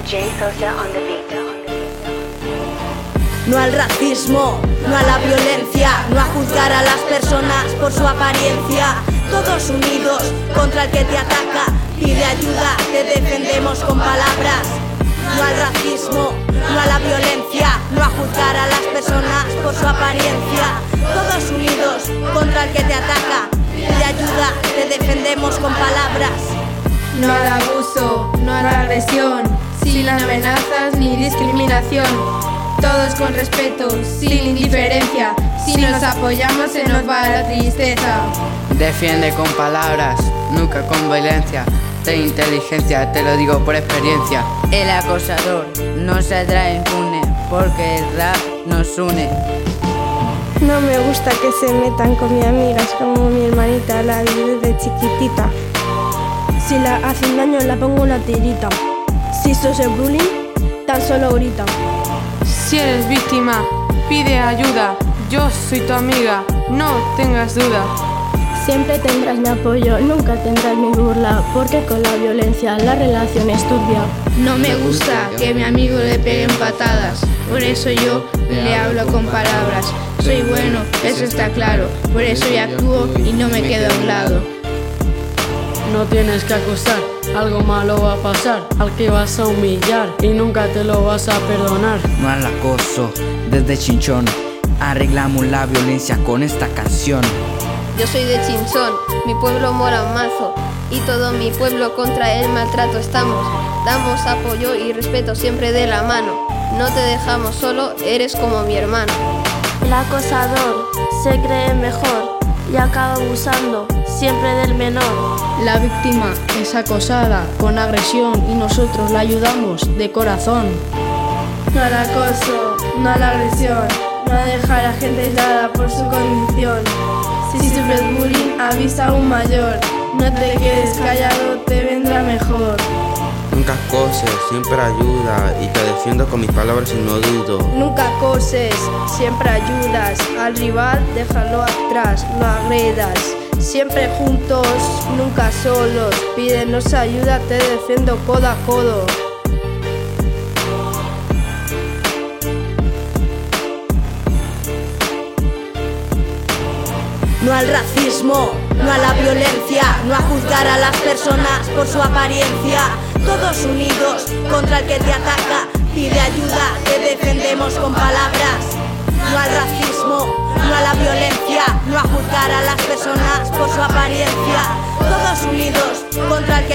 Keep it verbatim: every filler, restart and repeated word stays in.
J Sosa on the beat. No al racismo, no a la violencia, no a juzgar a las personas por su apariencia. Todos unidos contra el que te ataca, pide ayuda, te defendemos con palabras. No al racismo, no a la violencia, no a juzgar a las personas por su apariencia. Todos unidos contra el que te ataca, pide ayuda, te defendemos con palabras. No al abuso, no a la agresión, sin amenazas ni discriminación. Todos con respeto, sin indiferencia. Si nos apoyamos se nos va la tristeza. Defiende con palabras, nunca con violencia. Ten inteligencia, te lo digo por experiencia. El acosador no saldrá impune, porque el rap nos une. No me gusta que se metan con mis amigas como mi hermanita, la vi desde chiquitita. Si la hacen daño la pongo una tirita. Si sos el bullying, tan solo grita. Si eres víctima, pide ayuda. Yo soy tu amiga, no tengas duda. Siempre tendrás mi apoyo, nunca tendrás mi burla, porque con la violencia la relación es turbia. No me gusta que a mi amigo le peguen patadas, por eso yo le hablo con palabras. Soy bueno, eso está claro, por eso yo actúo y no me quedo a un lado. No tienes que acusar, algo malo va a pasar, al que vas a humillar y nunca te lo vas a perdonar. No al acoso, desde Chinchón, arreglamos la violencia con esta canción. Yo soy de Chinchón, mi pueblo mora un mazo, y todo mi pueblo contra el maltrato estamos. Damos apoyo y respeto siempre de la mano, no te dejamos solo, eres como mi hermano. El acosador se cree mejor y acaba abusando siempre del menor. La víctima es acosada con agresión y nosotros la ayudamos de corazón. No al acoso, no a la agresión, no a dejar a gente aislada por su condición. Si sufres bullying, avisa a un mayor. No te quedes callado, te vendrá mejor. Nunca acoses, siempre ayuda y te defiendo con mis palabras y no dudo. Nunca acoses, siempre ayudas. Al rival déjalo atrás, no agredas. Siempre juntos, nunca solos. Pídenos ayuda, te defiendo codo a codo. No al racismo, no a la violencia, no a juzgar a las personas por su apariencia. Todos unidos contra el que te ataca, pide ayuda, te defendemos con palabras. No al racismo, no a la violencia, no a juzgar a las personas por su apariencia. Todos unidos contra el que